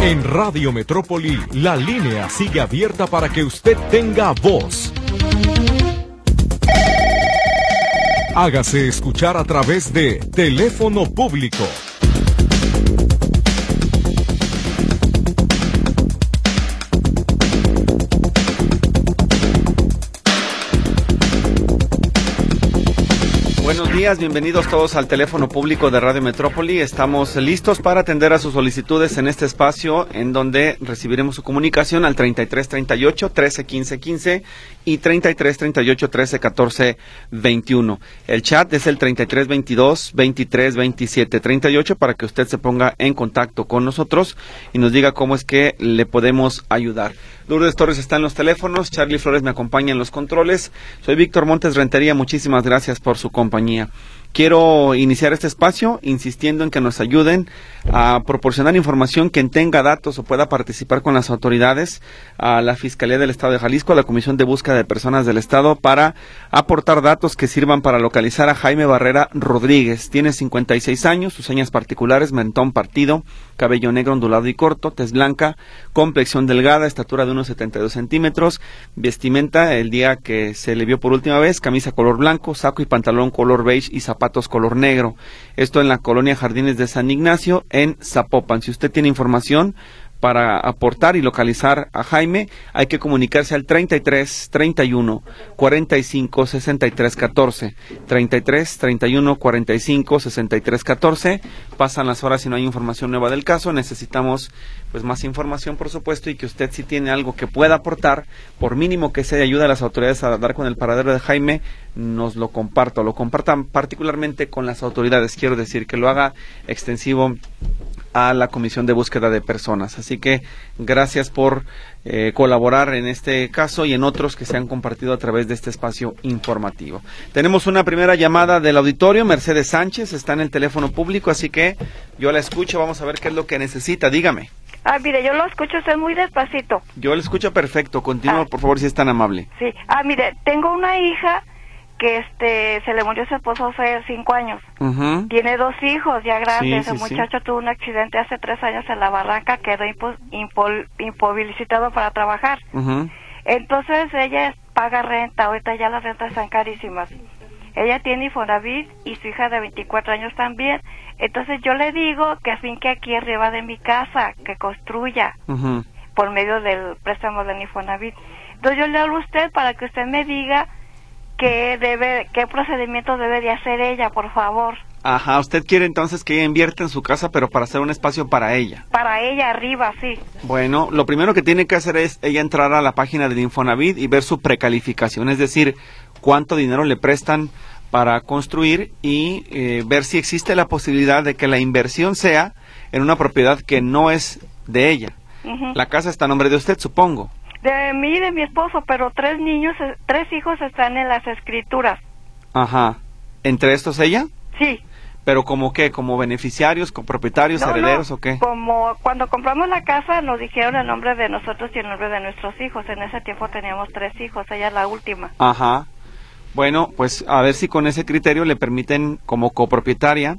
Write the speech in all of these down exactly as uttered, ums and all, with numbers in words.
En Radio Metrópoli, la línea sigue abierta para que usted tenga voz. Hágase escuchar a través de teléfono público. Buenos días, bienvenidos todos al teléfono público de Radio Metrópoli. Estamos listos para atender a sus solicitudes en este espacio en donde recibiremos su comunicación al treinta y tres treinta y ocho, trece quince quince y treinta y tres treinta y ocho, trece catorce veintiuno. El chat es el treinta y tres veintidós, veintitrés veintisiete treinta y ocho para que usted se ponga en contacto con nosotros y nos diga cómo es que le podemos ayudar. Lourdes Torres está en los teléfonos, Charlie Flores me acompaña en los controles. Soy Víctor Montes Rentería, muchísimas gracias por su compañía. Quiero iniciar este espacio insistiendo en que nos ayuden a proporcionar información. Quien tenga datos o pueda participar con las autoridades, a la Fiscalía del Estado de Jalisco, a la Comisión de Búsqueda de Personas del Estado, para aportar datos que sirvan para localizar a Jaime Barrera Rodríguez. Tiene cincuenta y seis años, sus señas particulares: mentón partido, cabello negro ondulado y corto, tez blanca, complexión delgada, estatura de unos setenta y dos centímetros, vestimenta el día que se le vio por última vez, camisa color blanco, saco y pantalón color beige y zapatos color negro. Esto en la colonia Jardines de San Ignacio, en Zapopan. Si usted tiene información para aportar y localizar a Jaime, hay que comunicarse al treinta y tres treinta y uno cuarenta y cinco sesenta y tres catorce, treinta y tres treinta y uno cuarenta y cinco sesenta y tres catorce. Pasan las horas y no hay información nueva del caso. Necesitamos pues más información, por supuesto, y que usted, si tiene algo que pueda aportar, por mínimo que sea, ayude a las autoridades a dar con el paradero de Jaime, nos lo comparta, lo compartan particularmente con las autoridades. Quiero decir que lo haga extensivo a la Comisión de Búsqueda de Personas. Así que gracias por eh, colaborar en este caso y en otros que se han compartido a través de este espacio informativo. Tenemos una primera llamada del auditorio. Mercedes Sánchez está en el teléfono público, así que yo la escucho. Vamos a ver qué es lo que necesita. Dígame. Ah, mire, yo lo escucho usted muy despacito. Yo lo escucho perfecto. Continúa, ah, por favor, si es tan amable. Sí. Ah, mire, tengo una hija que este se le murió su esposo hace cinco años. Uh-huh. Tiene dos hijos ya grandes. Sí, sí, el muchacho sí. tuvo un accidente hace tres años en la barranca, quedó impo, impo, imposibilitado para trabajar. Uh-huh. Entonces ella paga renta, ahorita ya las rentas están carísimas. Ella tiene Infonavit y su hija de veinticuatro años también. Entonces yo le digo que afinque aquí arriba de mi casa, que construya, uh-huh, por medio del préstamo del Infonavit. Entonces yo le hablo a usted para que usted me diga qué debe, qué procedimiento debe de hacer ella, por favor. Ajá, usted quiere entonces que ella invierta en su casa, pero para hacer un espacio para ella. Para ella arriba, sí. Bueno, lo primero que tiene que hacer es ella entrar a la página del Infonavit y ver su precalificación, es decir, cuánto dinero le prestan para construir y eh, ver si existe la posibilidad de que la inversión sea en una propiedad que no es de ella. Uh-huh. La casa está a nombre de usted, supongo. De mí y de mi esposo, pero tres niños, tres hijos están en las escrituras. Ajá. ¿Entre estos ella? Sí. ¿Pero como qué? ¿Como beneficiarios, como propietarios, no, herederos no. o qué? Como cuando compramos la casa nos dijeron el nombre de nosotros y el nombre de nuestros hijos. En ese tiempo teníamos tres hijos, ella es la última. Ajá. Bueno, pues a ver si con ese criterio le permiten como copropietaria,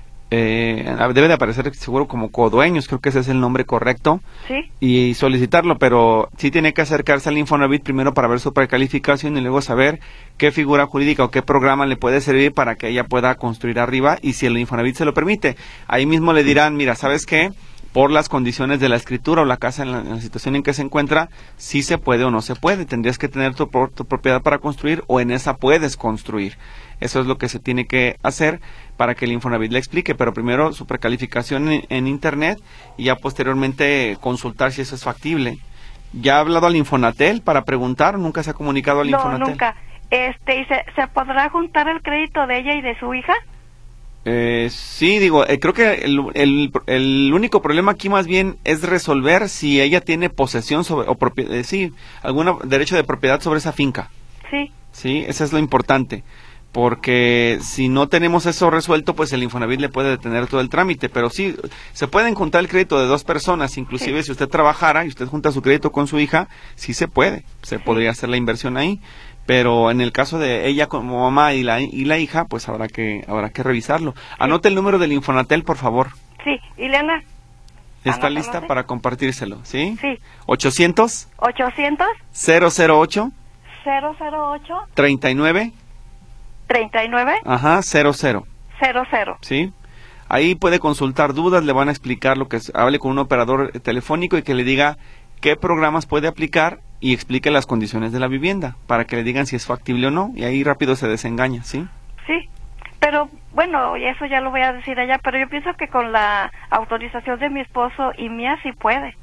eh, debe de aparecer seguro como codueños, creo que ese es el nombre correcto, sí, y solicitarlo, pero sí tiene que acercarse al Infonavit primero para ver su precalificación y luego saber qué figura jurídica o qué programa le puede servir para que ella pueda construir arriba, y si el Infonavit se lo permite, ahí mismo le dirán, mira, ¿sabes qué? Por las condiciones de la escritura o la casa en la, en la situación en que se encuentra, si se puede o no se puede. Tendrías que tener tu, tu propiedad para construir o en esa puedes construir. Eso es lo que se tiene que hacer para que el Infonavit le explique, pero primero su precalificación en, en internet y ya posteriormente consultar si eso es factible. ¿Ya ha hablado al Infonatel para preguntar? ¿Nunca se ha comunicado al no, Infonatel? No, nunca. Este, ¿y se, se podrá juntar el crédito de ella y de su hija? Eh, sí, digo, eh, creo que el, el, el único problema aquí más bien es resolver si ella tiene posesión sobre, o propiedad, eh, sí, algún derecho de propiedad sobre esa finca. Sí. Sí, eso es lo importante, porque si no tenemos eso resuelto, pues el Infonavit le puede detener todo el trámite, pero sí, se pueden juntar el crédito de dos personas, inclusive sí. Si usted trabajara y usted junta su crédito con su hija, sí se puede, se sí. podría hacer la inversión ahí. Pero en el caso de ella como mamá y la y la hija, pues habrá que habrá que revisarlo. Anote el número del Infonatel, por favor. Sí, Ileana. ¿Está lista para compartírselo? ¿Sí? Sí. ochocientos. ochocientos. cero cero ocho. cero cero ocho. treinta y nueve. treinta y nueve. Ajá, cero cero. cero cero. ¿Sí? Ahí puede consultar dudas, le van a explicar lo que es, hable con un operador telefónico y que le diga qué programas puede aplicar y explique las condiciones de la vivienda, para que le digan si es factible o no, y ahí rápido se desengaña, ¿sí? Sí, pero bueno, y eso ya lo voy a decir allá, pero yo pienso que con la autorización de mi esposo y mía sí puede.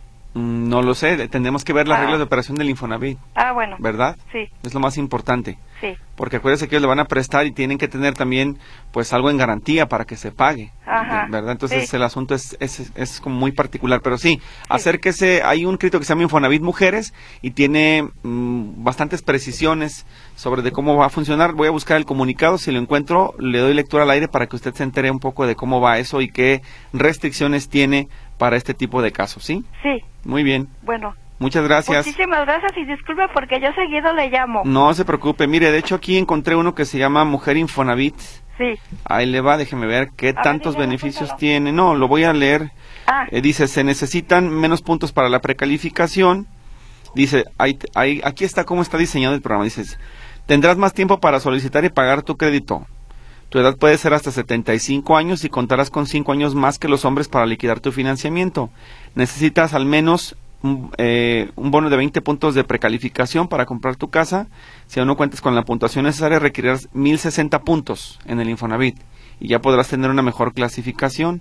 Mm, no lo sé, tendremos que ver las ah. reglas de operación del Infonavit. Ah, bueno. ¿Verdad? Sí. Es lo más importante. Sí. Porque acuérdense que ellos le van a prestar y tienen que tener también pues algo en garantía para que se pague. Ajá. ¿Verdad? Entonces sí. el asunto es, es, es como muy particular. Pero sí, sí, acérquese, hay un crédito que se llama Infonavit Mujeres y tiene mmm, bastantes precisiones sobre de cómo va a funcionar. Voy a buscar el comunicado, si lo encuentro le doy lectura al aire para que usted se entere un poco de cómo va eso y qué restricciones tiene para este tipo de casos, ¿sí? Sí. Muy bien. Bueno. Muchas gracias. Muchísimas gracias y disculpe porque yo seguido le llamo. No se preocupe, mire, de hecho aquí encontré uno que se llama Mujer Infonavit. Sí. Ahí le va, déjeme ver qué a tantos ver, beneficios dígame, tiene. No, lo voy a leer. Ah. Eh, dice, se necesitan menos puntos para la precalificación. Dice, hay, hay, aquí está cómo está diseñado el programa. Dice, tendrás más tiempo para solicitar y pagar tu crédito. Tu edad puede ser hasta setenta y cinco años y contarás con cinco años más que los hombres para liquidar tu financiamiento. Necesitas al menos un, eh, un bono de veinte puntos de precalificación para comprar tu casa. Si aún no cuentas con la puntuación necesaria, requerirás mil sesenta puntos en el Infonavit y ya podrás tener una mejor clasificación.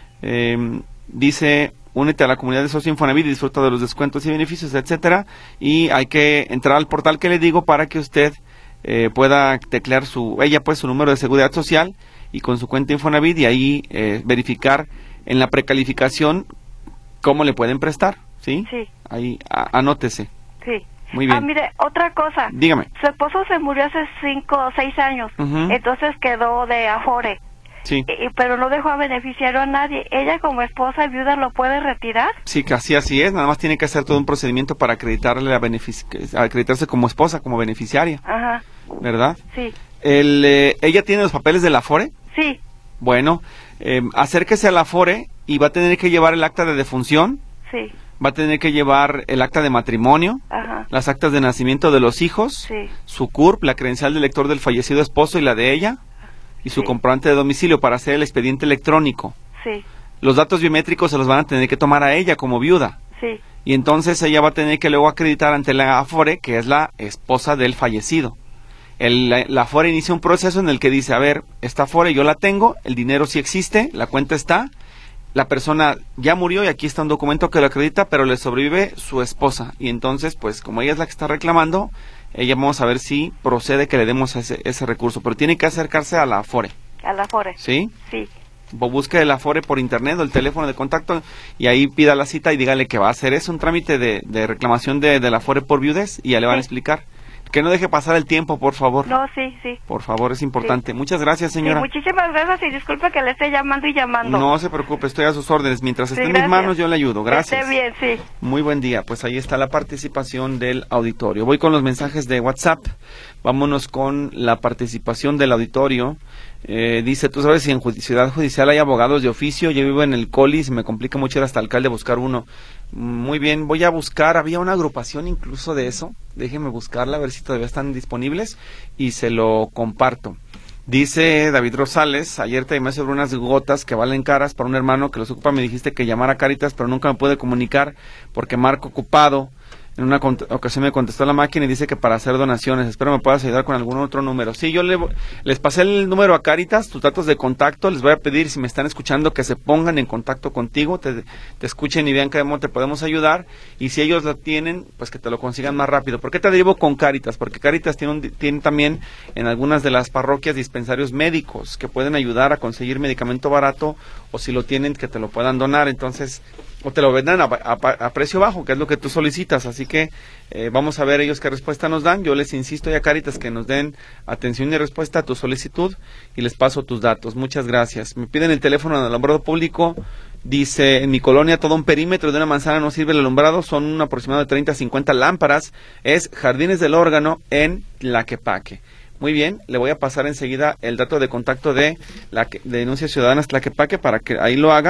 Eh, dice, únete a la comunidad de Socio Infonavit y disfruta de los descuentos y beneficios, etcétera. Y hay que entrar al portal que le digo para que usted eh, pueda teclear su, ella pues su número de seguridad social y con su cuenta Infonavit y ahí eh, verificar en la precalificación cómo le pueden prestar. ¿Sí? Sí. Ahí, a, anótese. Sí. Muy bien. Ah, mire, otra cosa. Dígame. Su esposo se murió hace cinco o seis años, uh-huh. entonces quedó de Afore. Sí. Y, pero no dejó a beneficiario a nadie. ¿Ella como esposa y viuda lo puede retirar? Sí, casi así es. Nada más tiene que hacer todo un procedimiento para acreditarle la benefic acreditarse como esposa, como beneficiaria. Ajá. ¿Verdad? Sí. El, eh, ¿Ella tiene los papeles de la Afore? Sí. Bueno, eh, acérquese a la Afore y va a tener que llevar el acta de defunción. Sí. Va a tener que llevar el acta de matrimonio, Ajá. las actas de nacimiento de los hijos, sí. su C U R P, la credencial del lector del fallecido esposo y la de ella, y su sí. comprobante de domicilio para hacer el expediente electrónico. Sí. Los datos biométricos se los van a tener que tomar a ella como viuda. Sí. Y entonces ella va a tener que luego acreditar ante la Afore que es la esposa del fallecido. El, la, la Afore inicia un proceso en el que dice, a ver, esta Afore yo la tengo, el dinero sí existe, la cuenta está, la persona ya murió y aquí está un documento que lo acredita, pero le sobrevive su esposa. Y entonces, pues, como ella es la que está reclamando, ella vamos a ver si procede que le demos ese, ese recurso. Pero tiene que acercarse a la Afore. A la Afore. ¿Sí? Sí. Busque el Afore por internet o el teléfono de contacto y ahí pida la cita y dígale que va a hacer. Es un trámite de, de reclamación de, de la Afore por viudez y ya le van sí. a explicar. Que no deje pasar el tiempo, por favor. No, sí, sí. Por favor, es importante. Sí. Muchas gracias, señora. Sí, muchísimas gracias y disculpe que le esté llamando y llamando. No se preocupe, estoy a sus órdenes. Mientras sí, esté en gracias. mis manos, yo le ayudo. Gracias. Esté bien, sí. Muy buen día. Pues ahí está la participación del auditorio. Voy con los mensajes de WhatsApp. Vámonos con la participación del auditorio. Eh, dice, tú sabes si en Ciudad Judicial hay abogados de oficio. Yo vivo en el Colis, me complica mucho ir hasta alcalde a buscar uno. Muy bien, voy a buscar, había una agrupación incluso de eso, déjenme buscarla a ver si todavía están disponibles y se lo comparto. Dice David Rosales, ayer te llamé sobre unas gotas que valen caras para un hermano que los ocupa, me dijiste que llamara a Cáritas, pero nunca me pude comunicar porque marco ocupado. En una ocasión me contestó la máquina y dice que para hacer donaciones, espero me puedas ayudar con algún otro número. Sí, yo le, les pasé el número a Cáritas, tus datos de contacto, les voy a pedir si me están escuchando que se pongan en contacto contigo, te, te escuchen y vean cómo te podemos ayudar, y si ellos lo tienen, pues que te lo consigan más rápido. ¿Por qué te derivo con Cáritas? Porque Cáritas tiene, un, tiene también en algunas de las parroquias dispensarios médicos que pueden ayudar a conseguir medicamento barato, o si lo tienen que te lo puedan donar, entonces, o te lo vendan a, a, a precio bajo, que es lo que tú solicitas. Así que eh, vamos a ver ellos qué respuesta nos dan. Yo les insisto ya, Cáritas, que nos den atención y respuesta a tu solicitud y les paso tus datos. Muchas gracias. Me piden el teléfono del alumbrado público. Dice, en mi colonia todo un perímetro de una manzana no sirve el alumbrado, son un aproximado de treinta a cincuenta lámparas. Es Jardines del Órgano en Tlaquepaque. Muy bien, le voy a pasar enseguida el dato de contacto de la de Denuncias Ciudadanas Tlaquepaque para que ahí lo haga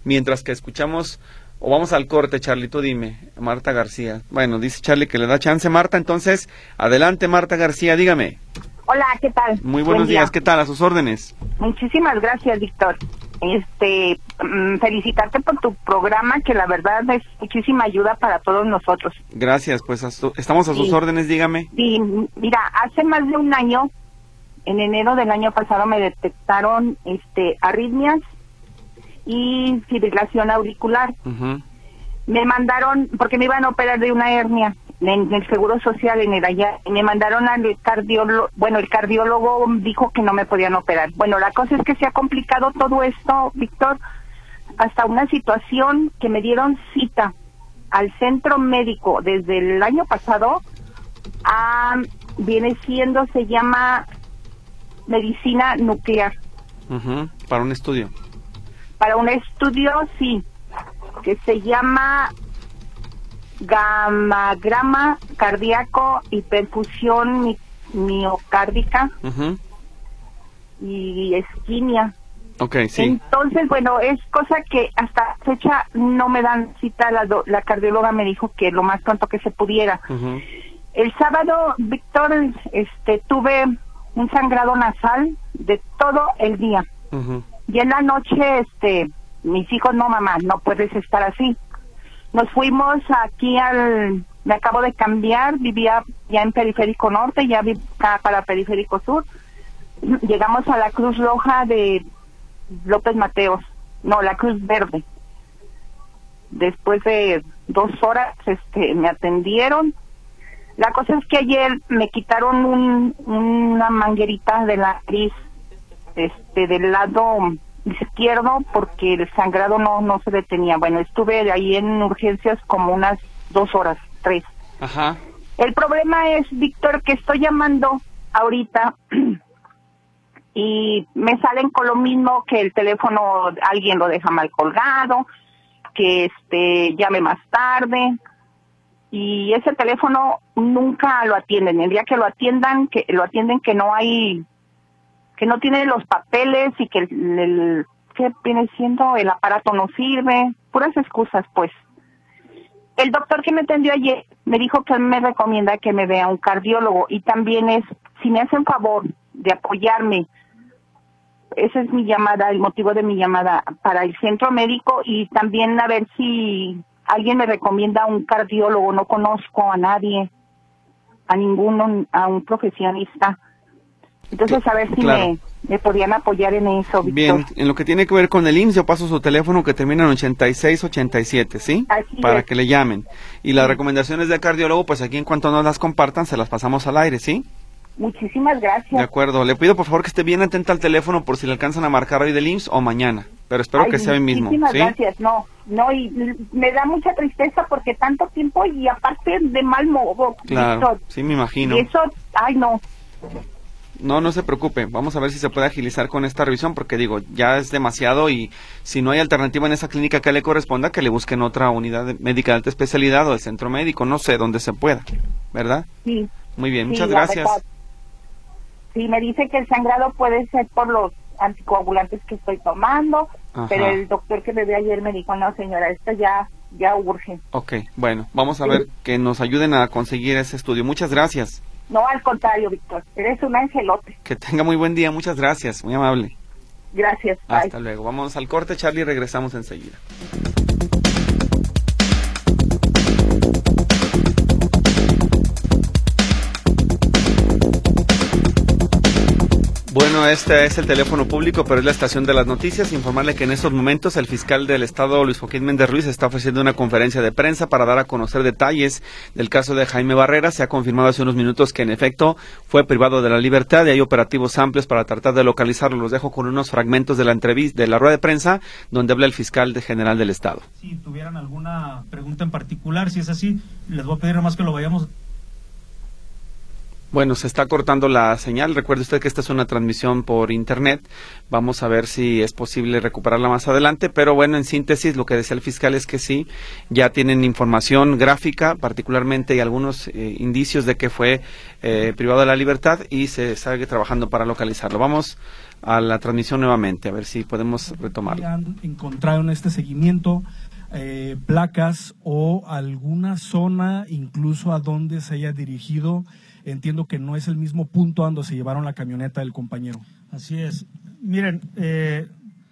Mientras que escuchamos, o vamos al corte, Charlie, tú dime, Marta García. Bueno, dice Charlie que le da chance, Marta, entonces, adelante, Marta García, dígame. Hola, ¿qué tal? Muy buenos días, ¿qué tal? A sus órdenes. Muchísimas gracias, Víctor. Este, mmm, felicitarte por tu programa, que la verdad es muchísima ayuda para todos nosotros. Gracias, pues a su, estamos a sus sí. órdenes, dígame. Sí, mira, hace más de un año, en enero del año pasado, me detectaron este arritmias y fibrilación auricular. Uh-huh. Me mandaron, porque me iban a operar de una hernia en el Seguro Social, en el allá, y me mandaron al cardiólogo. Bueno, el cardiólogo dijo que no me podían operar. Bueno, la cosa es que se ha complicado todo esto, Víctor, hasta una situación que me dieron cita al centro médico desde el año pasado a, viene siendo, se llama medicina nuclear. Uh-huh. Para un estudio. Para un estudio, sí, que se llama gamagrama cardíaco y perfusión mi, miocárdica uh-huh. y isquemia. Okay, sí. Entonces, bueno, es cosa que hasta fecha no me dan cita. La, do, la cardióloga me dijo que lo más pronto que se pudiera. Uh-huh. El sábado, Víctor, este, tuve un sangrado nasal de todo el día. Uh-huh. Y en la noche, este, mis hijos, no, mamá, no puedes estar así. Nos fuimos aquí al, me acabo de cambiar, vivía ya en Periférico Norte, ya vivía para Periférico Sur. Llegamos a la Cruz Roja de López Mateos, no, la Cruz Verde. Después de dos horas, este, me atendieron. La cosa es que ayer me quitaron un, una manguerita de la nariz, este, del lado izquierdo, porque el sangrado no no se detenía. Bueno, estuve ahí en urgencias como unas dos horas, tres. Ajá. El problema es, Víctor, que estoy llamando ahorita y me salen con lo mismo, que el teléfono alguien lo deja mal colgado, que este llame más tarde, y ese teléfono nunca lo atienden. El día que lo atiendan, que lo atienden que no hay, que no tiene los papeles y que el, el que viene siendo el aparato no sirve, puras excusas, pues. El doctor que me atendió ayer me dijo que él me recomienda que me vea un cardiólogo, y también es, si me hacen favor de apoyarme, esa es mi llamada, el motivo de mi llamada, para el centro médico, y también a ver si alguien me recomienda un cardiólogo. No conozco a nadie, a ninguno, a un profesionista. Entonces, a ver si claro. me, me podían apoyar en eso, Víctor. Bien, en lo que tiene que ver con el I M S S, yo paso su teléfono que termina en ochenta y seis ochenta y siete, ¿sí? Así Para es. que le llamen. Y las recomendaciones del cardiólogo, pues aquí en cuanto nos las compartan, se las pasamos al aire, ¿sí? Muchísimas gracias. De acuerdo. Le pido por favor que esté bien atenta al teléfono por si le alcanzan a marcar hoy del I M S S o mañana. Pero espero Ay, que sea hoy mismo. Muchísimas ¿sí? gracias. No, no, y me da mucha tristeza porque tanto tiempo y aparte de mal modo. Claro, Víctor. sí me imagino. Y eso, ay no. No, no se preocupe. Vamos a ver si se puede agilizar con esta revisión, porque digo, ya es demasiado, y si no hay alternativa en esa clínica que le corresponda, que le busquen otra unidad médica de alta especialidad o el centro médico, no sé, donde se pueda, ¿verdad? Sí. Muy bien, sí, muchas gracias. Verdad. Sí, me dice que el sangrado puede ser por los anticoagulantes que estoy tomando, Ajá. pero el doctor que me ve ayer me dijo, no señora, esto ya ya urge. Ok, bueno, vamos a sí. ver que nos ayuden a conseguir ese estudio. Muchas gracias. No, al contrario, Víctor, eres un angelote. Que tenga muy buen día, muchas gracias, muy amable. Gracias. Hasta bye. luego. Vamos al corte, Charlie, y regresamos enseguida. Bueno, este es el teléfono público, pero es la estación de las noticias. Informarle que en estos momentos el fiscal del estado, Luis Joaquín Méndez Ruiz, está ofreciendo una conferencia de prensa para dar a conocer detalles del caso de Jaime Barrera. Se ha confirmado hace unos minutos que en efecto fue privado de la libertad y hay operativos amplios para tratar de localizarlo. Los dejo con unos fragmentos de la entrevista, de la rueda de prensa, donde habla el fiscal de general del estado. Si tuvieran alguna pregunta en particular, si es así, les voy a pedir nomás que lo vayamos. Bueno, se está cortando la señal. Recuerde usted que esta es una transmisión por internet. Vamos a ver si es posible recuperarla más adelante. Pero bueno, en síntesis, lo que decía el fiscal es que sí, ya tienen información gráfica, particularmente, y algunos eh, indicios de que fue eh, privado de la libertad, y se sigue trabajando para localizarlo. Vamos a la transmisión nuevamente, a ver si podemos retomarlo. ¿Han encontrado en este seguimiento eh, placas o alguna zona, incluso a donde se haya dirigido? Entiendo que no es el mismo punto donde se llevaron la camioneta del compañero. Así es. Miren, eh,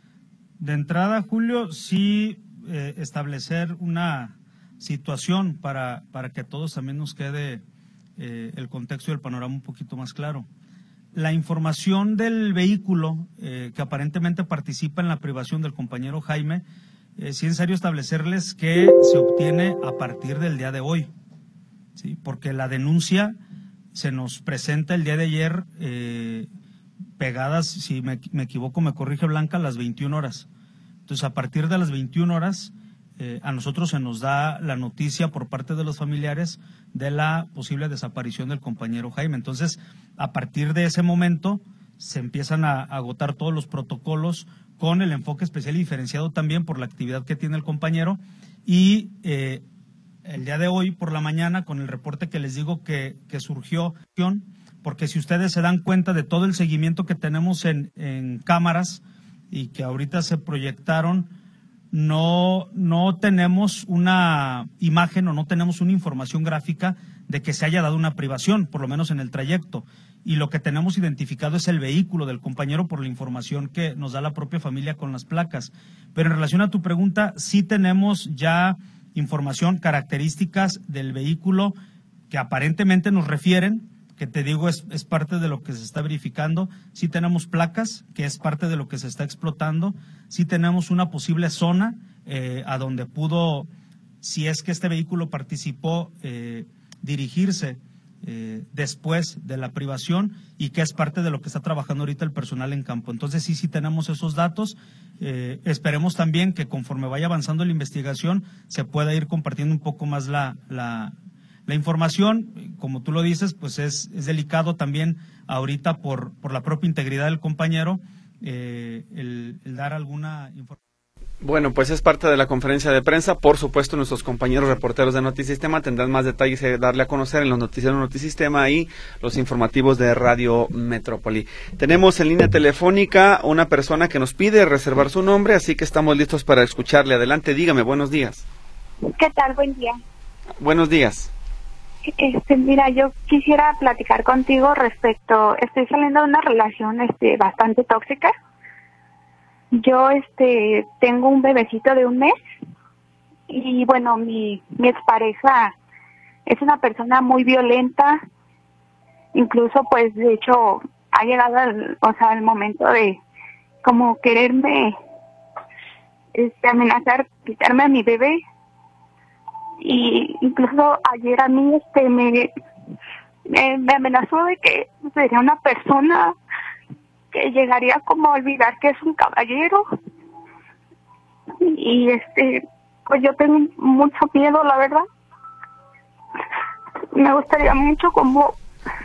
de entrada, Julio, sí eh, establecer una situación para, para que a todos también nos quede eh, el contexto y el panorama un poquito más claro. La información del vehículo eh, que aparentemente participa en la privación del compañero Jaime, eh, sí es necesario establecerles que se obtiene a partir del día de hoy, ¿sí? Porque la denuncia se nos presenta el día de ayer eh, pegadas, si me, me equivoco me corrige Blanca, a las veintiuna horas. Entonces a partir de las veintiuna horas eh, a nosotros se nos da la noticia por parte de los familiares de la posible desaparición del compañero Jaime. Entonces a partir de ese momento se empiezan a, a agotar todos los protocolos con el enfoque especial y diferenciado también por la actividad que tiene el compañero y eh, el día de hoy por la mañana con el reporte que les digo que, que surgió, porque si ustedes se dan cuenta de todo el seguimiento que tenemos en, en cámaras y que ahorita se proyectaron, no, no tenemos una imagen o no tenemos una información gráfica de que se haya dado una privación, por lo menos en el trayecto. Y lo que tenemos identificado es el vehículo del compañero por la información que nos da la propia familia con las placas. Pero en relación a tu pregunta, sí tenemos ya información, características del vehículo que aparentemente nos refieren, que te digo es, es parte de lo que se está verificando. Sí tenemos placas, que es parte de lo que se está explotando. Sí tenemos una posible zona eh, a donde pudo, si es que este vehículo participó, eh, dirigirse eh, después de la privación y que es parte de lo que está trabajando ahorita el personal en campo. Entonces sí, sí tenemos esos datos. Eh, esperemos también que conforme vaya avanzando la investigación se pueda ir compartiendo un poco más la, la, la información. Como tú lo dices, pues es, es delicado también ahorita por, por la propia integridad del compañero eh, el, el dar alguna información. Bueno, pues es parte de la conferencia de prensa. Por supuesto, nuestros compañeros reporteros de Notisistema tendrán más detalles que darle a conocer en los noticieros Notisistema y los informativos de Radio Metrópoli. Tenemos en línea telefónica una persona que nos pide reservar su nombre, así que estamos listos para escucharle. Adelante, dígame, buenos días. ¿Qué tal? Buen día. Buenos días. Este, mira, yo quisiera platicar contigo respecto, estoy saliendo de una relación este bastante tóxica. Yo este tengo un bebecito de un mes y bueno, mi, mi expareja es una persona muy violenta, incluso pues de hecho ha llegado al, o sea, el momento de como quererme este amenazar, quitarme a mi bebé. Y incluso ayer a mí este me, me, me amenazó de que sería una persona que llegaría como a olvidar que es un caballero. Y este pues yo tengo mucho miedo, la verdad. Me gustaría mucho como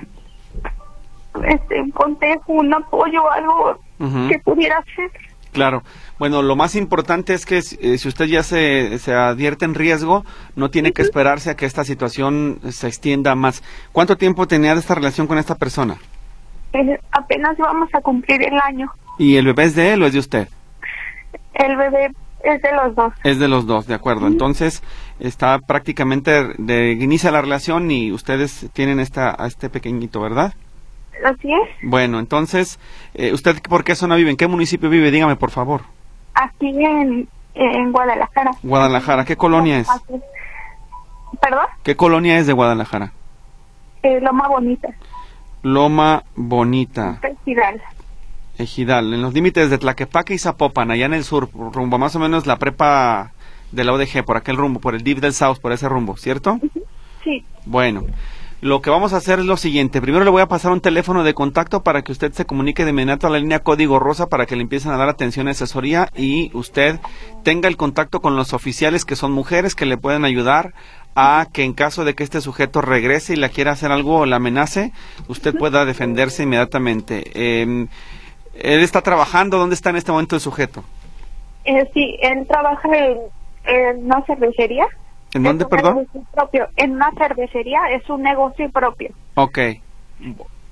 este un consejo, un apoyo, algo uh-huh. que pudiera hacer. Claro. Bueno, lo más importante es que eh, si usted ya se, se advierte en riesgo, no tiene que esperarse a que esta situación se extienda más. ¿Cuánto tiempo tenía esta relación con esta persona? Eh, apenas vamos a cumplir el año. ¿Y el bebé es de él o es de usted? El bebé es de los dos. Es de los dos, de acuerdo. Uh-huh. Entonces, está prácticamente, de, inicia la relación y ustedes tienen esta, a este pequeñito, ¿verdad? Así es. Bueno, entonces, eh, ¿usted por qué zona vive? ¿En qué municipio vive? Dígame, por favor. Aquí en, en Guadalajara. Guadalajara, ¿qué colonia es? ¿Perdón? ¿Qué colonia es de Guadalajara? Eh, Loma Bonita. Loma Bonita. Ejidal. Ejidal, en los límites de Tlaquepaque y Zapopan, allá en el sur, rumbo más o menos la prepa de la O D G, por aquel rumbo, por el D I F del South, por ese rumbo, ¿cierto? Sí. Bueno, lo que vamos a hacer es lo siguiente. Primero le voy a pasar un teléfono de contacto para que usted se comunique de inmediato a la línea Código Rosa para que le empiecen a dar atención y asesoría y usted tenga el contacto con los oficiales que son mujeres que le pueden ayudar a que en caso de que este sujeto regrese y le quiera hacer algo o la amenace, usted pueda defenderse inmediatamente. Eh, ¿Él está trabajando? ¿Dónde está en este momento el sujeto? Eh, sí, él trabaja en, en una cervecería. ¿En dónde, perdón? Propio. En una cervecería, es un negocio propio. Ok.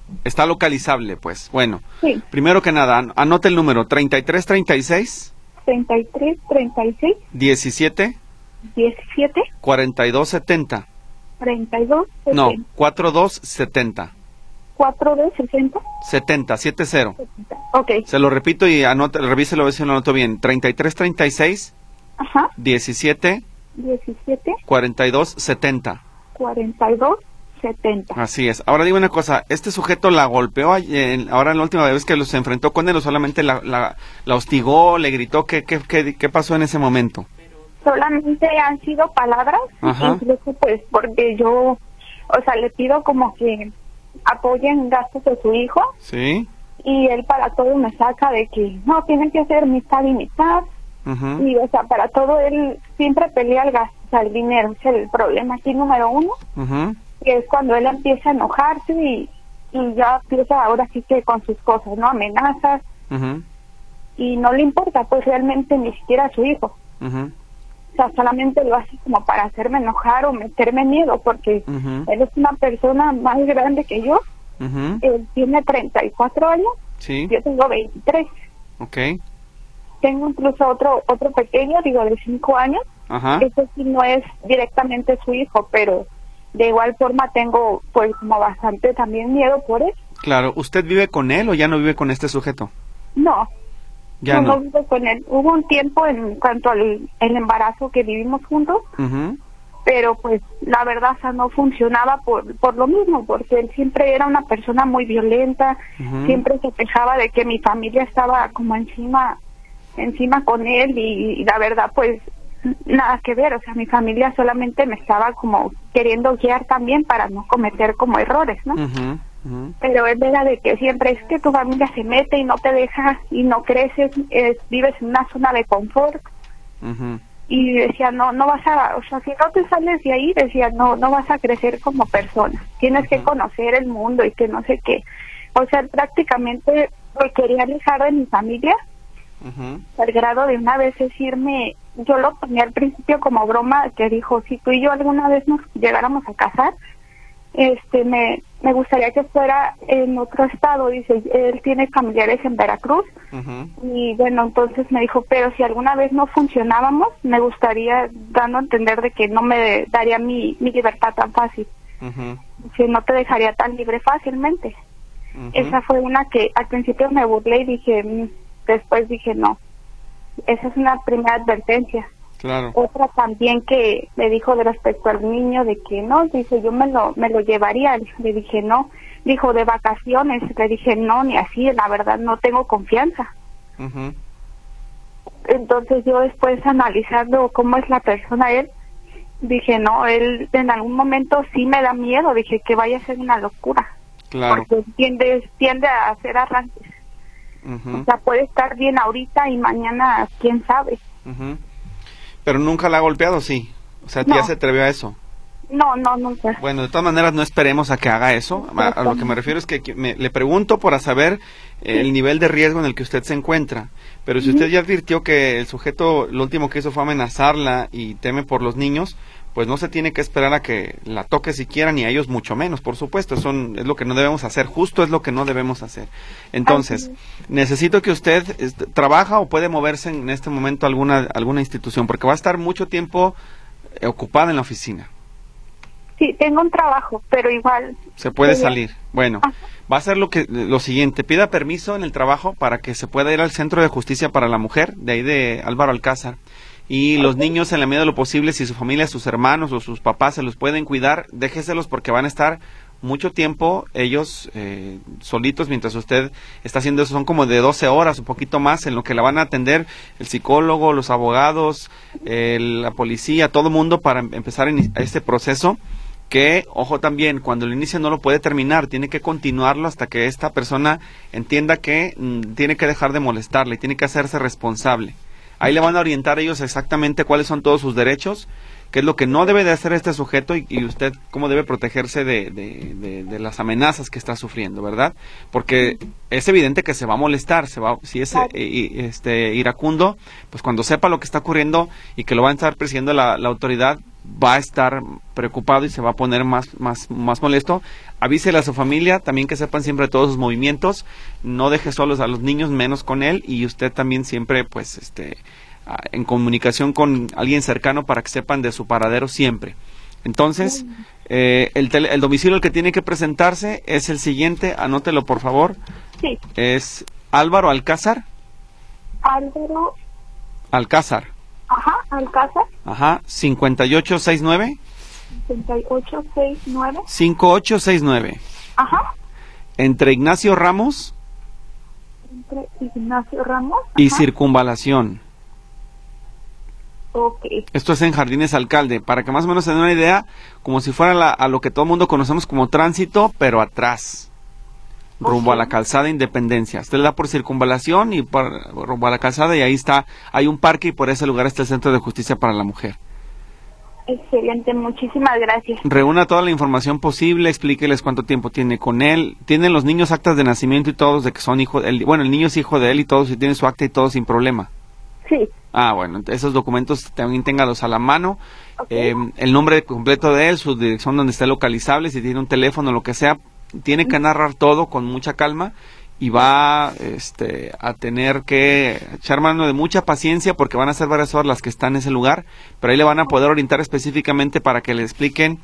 Está localizable, pues. Bueno, sí. Primero que nada, an anote el número treinta y tres treinta y seis. treinta y tres treinta y seis. diecisiete. diecisiete. cuarenta y dos setenta. cuarenta y dos setenta. No, cuarenta y dos setenta. cuarenta y dos sesenta. setenta, siete cero. Ok. Se lo repito y anote, revíselo a ver si lo anoto bien. treinta y tres treinta y seis. Ajá. diecisiete. diecisiete. cuarenta y dos setenta. cuarenta y dos setenta. Así es. Ahora digo una cosa, ¿este sujeto la golpeó eh, ahora en la última vez que los enfrentó con él o solamente la, la, la hostigó, le gritó? ¿Qué, qué, qué, qué pasó en ese momento? Solamente han sido palabras, Ajá. incluso pues porque yo, o sea, le pido como que apoyen gastos de su hijo. Sí. Y él para todo me saca de que no, tienen que hacer mitad y mitad. Uh-huh. Y o sea, para todo él siempre pelea el gasto, o sea, el dinero. Es el problema aquí número uno. Uh-huh. Que es cuando él empieza a enojarse y, y ya empieza ahora sí que con sus cosas, ¿no? Amenazas. Uh-huh. Y no le importa pues realmente ni siquiera a su hijo. Uh-huh. O sea, solamente lo hace como para hacerme enojar o meterme miedo, porque uh-huh. él es una persona más grande que yo. Uh-huh. Él tiene treinta y cuatro años. Sí. Yo tengo veintitrés. Ok. Tengo incluso otro otro pequeño, digo, de cinco años. Ajá. Ese sí no es directamente su hijo, pero de igual forma tengo pues como bastante también miedo por él. Claro. ¿Usted vive con él o ya no vive con este sujeto? No. Ya no, no. no vivo con él. Hubo un tiempo en cuanto al el embarazo que vivimos juntos, Uh-huh. pero pues la verdad o sea, no funcionaba por por lo mismo, porque él siempre era una persona muy violenta, Uh-huh. siempre se quejaba de que mi familia estaba como encima encima con él y, y la verdad pues nada que ver, o sea, mi familia solamente me estaba como queriendo guiar también para no cometer como errores, ¿no? Uh-huh. Uh-huh. Pero él era de que siempre es que tu familia se mete y no te deja y no creces, es, vives en una zona de confort. Uh-huh. Y decía, no, no vas a, o sea, si no te sales de ahí, decía, no, no vas a crecer como persona, tienes uh-huh. que conocer el mundo y que no sé qué. O sea, él prácticamente me quería alejar de mi familia, uh-huh. al grado de una vez decirme, yo lo ponía al principio como broma, que dijo, si tú y yo alguna vez nos llegáramos a casar, este, me, me gustaría que fuera en otro estado. Dice, él tiene familiares en Veracruz. Uh-huh. Y bueno, entonces me dijo, pero si alguna vez no funcionábamos, me gustaría, dando a entender de que no me daría mi, mi libertad tan fácil. Uh-huh. Que no te dejaría tan libre fácilmente. Uh-huh. Esa fue una que al principio me burlé y dije, mmm, después dije no. Esa es una primera advertencia. Claro. Otra también que me dijo de respecto al niño, de que no, dice, yo me lo me lo llevaría. Le dije no. Dijo, de vacaciones. Le dije no, ni así, la verdad no tengo confianza. Uh-huh. Entonces yo después, analizando cómo es la persona él, dije no, él en algún momento sí me da miedo. Dije que vaya a ser una locura. Claro. Porque tiende, tiende a hacer arranques. Uh-huh. O sea, puede estar bien ahorita y mañana quién sabe. Uh-huh. Pero nunca la ha golpeado, sí. O sea, no. ¿ya se atrevió a eso? No, no, nunca. Bueno, de todas maneras no esperemos a que haga eso. A, a lo que me refiero es que me, le pregunto para saber eh, el nivel de riesgo en el que usted se encuentra. Pero si usted ya advirtió que el sujeto lo último que hizo fue amenazarla y teme por los niños, pues no se tiene que esperar a que la toque siquiera, ni a ellos mucho menos, por supuesto. Son, es lo que no debemos hacer, justo es lo que no debemos hacer. Entonces, necesito que usted est- trabaja o puede moverse en este momento a alguna, alguna institución, porque va a estar mucho tiempo eh, ocupada en la oficina. Sí, tengo un trabajo, pero igual... Se puede sí, salir. Bueno, ajá. Va a ser lo que lo siguiente, pida permiso en el trabajo para que se pueda ir al Centro de Justicia para la Mujer, de ahí de Álvaro Alcázar. Y los niños, en la medida de lo posible, si su familia, sus hermanos o sus papás se los pueden cuidar, déjeselos porque van a estar mucho tiempo ellos eh, solitos mientras usted está haciendo eso. Son como de doce horas, un poquito más, en lo que la van a atender el psicólogo, los abogados, eh, la policía, todo el mundo para empezar en este proceso. Que, ojo también, cuando lo inicia no lo puede terminar, tiene que continuarlo hasta que esta persona entienda que mm, tiene que dejar de molestarle, tiene que hacerse responsable. Ahí le van a orientar ellos exactamente cuáles son todos sus derechos, qué es lo que no debe de hacer este sujeto y, y usted cómo debe protegerse de, de, de, de las amenazas que está sufriendo, ¿verdad? Porque es evidente que se va a molestar, se va, si es eh, este iracundo, pues cuando sepa lo que está ocurriendo y que lo va a estar persiguiendo la, la autoridad, va a estar preocupado y se va a poner más, más, más molesto. Avísele a su familia, también que sepan siempre todos sus movimientos, no deje solos a los niños, menos con él, y usted también siempre, pues, este, en comunicación con alguien cercano para que sepan de su paradero siempre. Entonces, eh, el, tele, el domicilio al que tiene que presentarse es el siguiente, anótelo por favor. Sí. Es Álvaro Alcázar. Álvaro. Alcázar. Ajá, Alcázar. Ajá, cincuenta y ocho sesenta y nueve. cincuenta y ocho sesenta y nueve. cincuenta y ocho sesenta y nueve. Ajá. Entre Ignacio Ramos. Entre Ignacio Ramos. Ajá. Y Circunvalación. Ok. Esto es en Jardines Alcalde, para que más o menos se den una idea, como si fuera la, a lo que todo el mundo conocemos como tránsito, pero atrás, okay, rumbo a la calzada Independencia. Usted le da por Circunvalación y por, rumbo a la calzada, y ahí está, hay un parque, y por ese lugar está el Centro de Justicia para la Mujer. Excelente, muchísimas gracias. Reúna toda la información posible, explíqueles cuánto tiempo tiene con él. Tienen los niños actas de nacimiento y todos de que son hijos, el, bueno, el niño es hijo de él y todos, y tiene su acta y todo sin problema. Sí. Ah, bueno, esos documentos también téngalos a la mano, okay, eh, el nombre completo de él, su dirección donde esté localizable, si tiene un teléfono, lo que sea, tiene que narrar todo con mucha calma y va este, a tener que echar mano de mucha paciencia porque van a ser varias horas las que están en ese lugar, pero ahí le van a poder orientar específicamente para que le expliquen,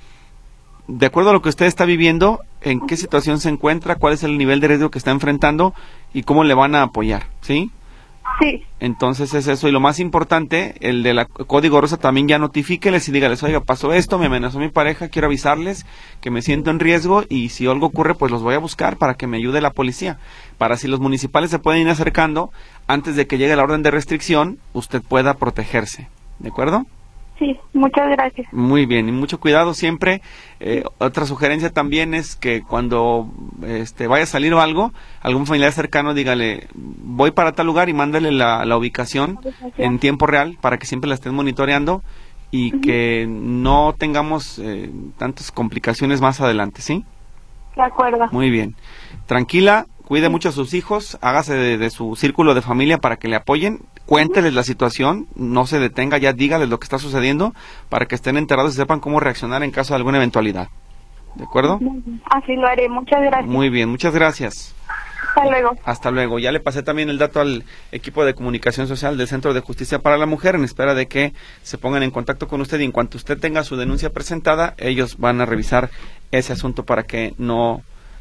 de acuerdo a lo que usted está viviendo, en qué situación se encuentra, cuál es el nivel de riesgo que está enfrentando y cómo le van a apoyar, ¿sí? Sí. Entonces es eso, y lo más importante, el de la Código Rosa también ya notifíqueles y dígales, oiga, pasó esto, me amenazó mi pareja, quiero avisarles que me siento en riesgo y si algo ocurre, pues los voy a buscar para que me ayude la policía. Para si los municipales se pueden ir acercando, antes de que llegue la orden de restricción, usted pueda protegerse, ¿de acuerdo? Sí, muchas gracias. Muy bien, y mucho cuidado siempre. Eh, otra sugerencia también es que cuando este, vaya a salir o algo, algún familiar cercano dígale, voy para tal lugar y mándale la, la ubicación en tiempo real para que siempre la estén monitoreando y uh-huh, que no tengamos eh, tantas complicaciones más adelante, ¿sí? De acuerdo. Muy bien. Tranquila, cuide mucho a sus hijos, hágase de, de su círculo de familia para que le apoyen, cuénteles la situación, no se detenga, ya dígales lo que está sucediendo para que estén enterados y sepan cómo reaccionar en caso de alguna eventualidad. ¿De acuerdo? Así lo haré, muchas gracias. Muy bien, muchas gracias. Hasta luego. Hasta luego. Ya le pasé también el dato al equipo de comunicación social del Centro de Justicia para la Mujer en espera de que se pongan en contacto con usted y en cuanto usted tenga su denuncia presentada, ellos van a revisar ese asunto para que no,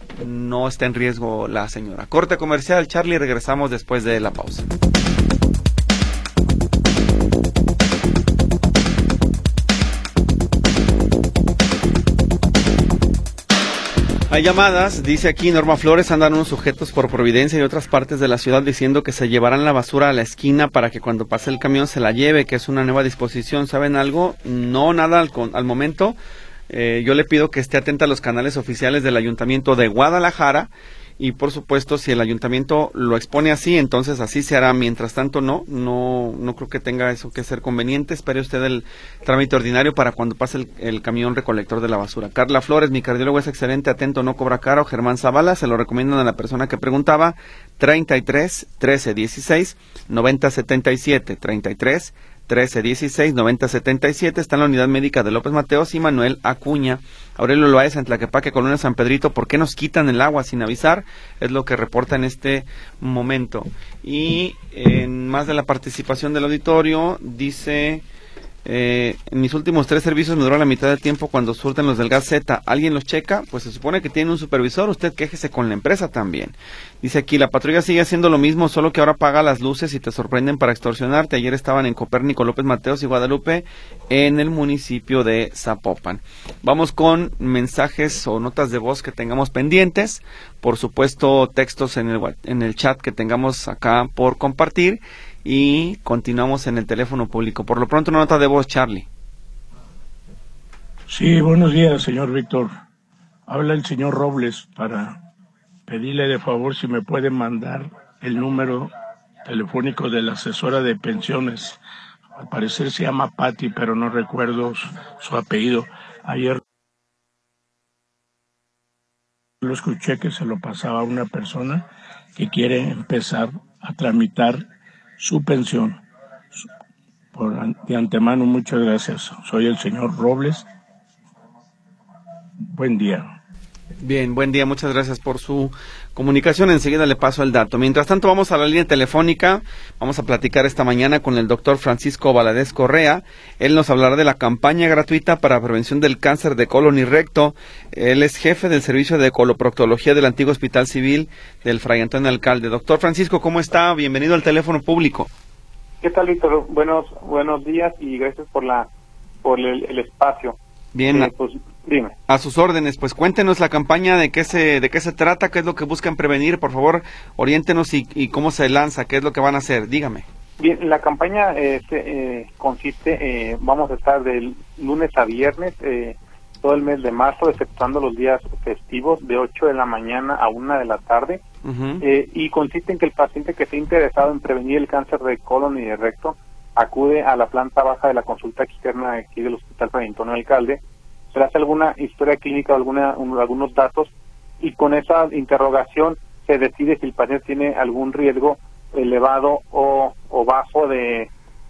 no esté en riesgo la señora. Corte comercial, Charlie, regresamos después de la pausa. Hay llamadas, dice aquí Norma Flores, andan unos sujetos por Providencia y otras partes de la ciudad diciendo que se llevarán la basura a la esquina para que cuando pase el camión se la lleve, que es una nueva disposición. ¿Saben algo? No, nada al, al momento. Eh, yo le pido que esté atenta a los canales oficiales del Ayuntamiento de Guadalajara y por supuesto si el Ayuntamiento lo expone así, entonces así se hará. Mientras tanto no, no, no creo que tenga eso que ser conveniente. Espere usted el trámite ordinario para cuando pase el, el camión recolector de la basura. Carla Flores, mi cardiólogo es excelente, atento, no cobra caro. Germán Zavala, se lo recomiendan a la persona que preguntaba, treinta y tres, trece, dieciséis, noventa, setenta y siete, treinta y tres, trece, dieciséis, noventa, setenta y siete, está en la unidad médica de López Mateos y Manuel Acuña. Aurelio Loaez, en Tlaquepaque, Colonia San Pedrito, ¿por qué nos quitan el agua sin avisar? Es lo que reporta en este momento. Y en más de la participación del auditorio, dice, eh, en mis últimos tres servicios me duró la mitad del tiempo cuando surten los del gas Z. ¿Alguien los checa? Pues se supone que tiene un supervisor, usted quéjese con la empresa también. Dice aquí, la patrulla sigue haciendo lo mismo, solo que ahora apaga las luces y te sorprenden para extorsionarte. Ayer estaban en Copérnico, López Mateos y Guadalupe, en el municipio de Zapopan. Vamos con mensajes o notas de voz que tengamos pendientes, por supuesto textos en el, en el chat que tengamos acá por compartir y continuamos en el teléfono público. Por lo pronto una nota de voz, Charlie. Sí, buenos días, señor Víctor. Habla el señor Robles para pedirle de favor si me puede mandar el número telefónico de la asesora de pensiones. Al parecer se llama Patti, pero no recuerdo su, su apellido. Ayer lo escuché que se lo pasaba a una persona que quiere empezar a tramitar su pensión. Por de antemano, muchas gracias. Soy el señor Robles. Buen día. Bien, buen día, muchas gracias por su comunicación. Enseguida le paso el dato. Mientras tanto, vamos a la línea telefónica. Vamos a platicar esta mañana con el doctor Francisco Valadez Correa. Él nos hablará de la campaña gratuita para prevención del cáncer de colon y recto. Él es jefe del servicio de coloproctología del antiguo Hospital Civil del Fray Antonio Alcalde. Doctor Francisco, ¿cómo está? Bienvenido al teléfono público. ¿Qué tal, Víctor? Buenos buenos días y gracias por la por el, el espacio. Bien, eh, pues, dime. A sus órdenes, pues cuéntenos la campaña, de qué se de qué se trata, qué es lo que buscan prevenir, por favor, oriéntenos y, y cómo se lanza, qué es lo que van a hacer, dígame. Bien, la campaña eh, se, eh, consiste, eh, vamos a estar del lunes a viernes, eh, todo el mes de marzo, exceptuando los días festivos, de ocho de la mañana a una de la tarde, uh-huh. eh, y consiste en que el paciente que esté interesado en prevenir el cáncer de colon y de recto acude a la planta baja de la consulta externa aquí del Hospital Fray Antonio Alcalde, se le hace alguna historia clínica, alguna, un, algunos datos, y con esa interrogación se decide si el paciente tiene algún riesgo elevado o, o bajo de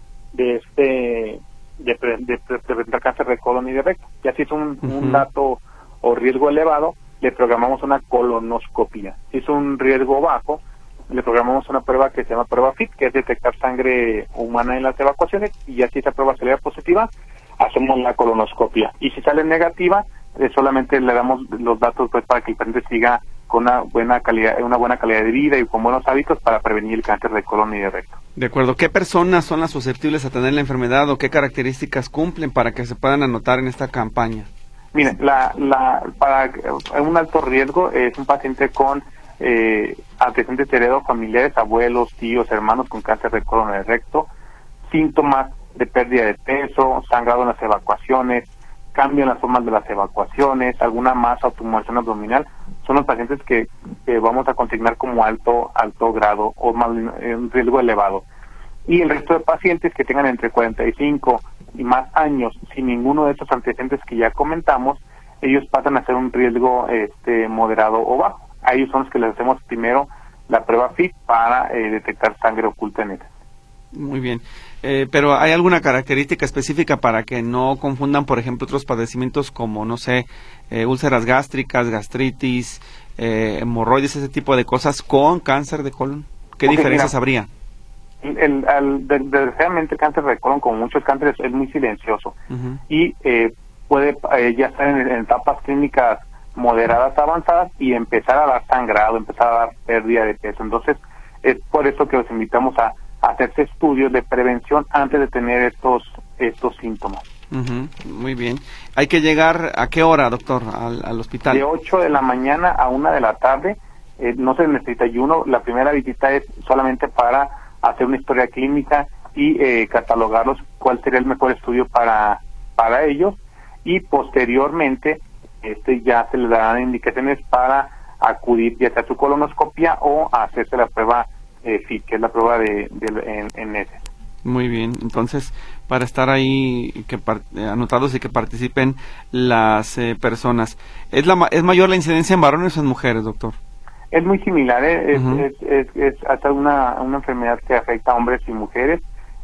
de este de, pre, de, de presentar cáncer de colon y de recto. Ya si es un, uh-huh. un dato o riesgo elevado, le programamos una colonoscopia. Si es un riesgo bajo, le programamos una prueba que se llama prueba F I T, que es detectar sangre humana en las evacuaciones, y ya si esa prueba sale positiva, hacemos la colonoscopia. Y si sale negativa, eh, solamente le damos los datos pues para que el paciente siga con una buena calidad, una buena calidad de vida y con buenos hábitos para prevenir el cáncer de colon y de recto. De acuerdo. ¿Qué personas son las susceptibles a tener la enfermedad o qué características cumplen para que se puedan anotar en esta campaña? Miren, la, la, para un alto riesgo es un paciente con eh, antecedentes heredofamiliares, abuelos, tíos, hermanos con cáncer de colon y de recto, síntomas de pérdida de peso, sangrado en las evacuaciones, cambio en las formas de las evacuaciones, alguna masa o tumoración abdominal, son los pacientes que, que vamos a consignar como alto alto grado o más un riesgo elevado. Y el resto de pacientes que tengan entre cuarenta y cinco y más años, sin ninguno de estos antecedentes que ya comentamos, ellos pasan a ser un riesgo este moderado o bajo. A ellos son los que les hacemos primero la prueba F I T para eh, detectar sangre oculta en ellas. Muy bien, eh, pero ¿hay alguna característica específica para que no confundan, por ejemplo, otros padecimientos como, no sé, eh, úlceras gástricas, gastritis, eh, hemorroides, ese tipo de cosas con cáncer de colon? ¿Qué okay, diferencias mira, habría? El, el, el, desgraciadamente el cáncer de colon, como muchos cánceres, es muy silencioso uh-huh. y eh, puede eh, ya estar en, en etapas clínicas moderadas avanzadas y empezar a dar sangrado, empezar a dar pérdida de peso. Entonces, es por eso que los invitamos a hacerse estudios de prevención antes de tener estos estos síntomas. Uh-huh. Muy bien. ¿Hay que llegar a qué hora, doctor, al, al hospital? De ocho de la mañana a una de la tarde. Eh, no se necesita ayuno. La primera visita es solamente para hacer una historia clínica y eh, catalogarlos, cuál sería el mejor estudio para para ellos, y posteriormente este ya se les darán indicaciones para acudir ya sea a su colonoscopia o a hacerse la prueba eh, F I T, que es la prueba de, de en, en heces. Muy bien, entonces para estar ahí que par, eh, anotados y que participen las eh, personas. ¿Es la es mayor la incidencia en varones o en mujeres, doctor? Es muy similar, ¿eh? es, uh-huh. es, es, es hasta una, una enfermedad que afecta a hombres y mujeres,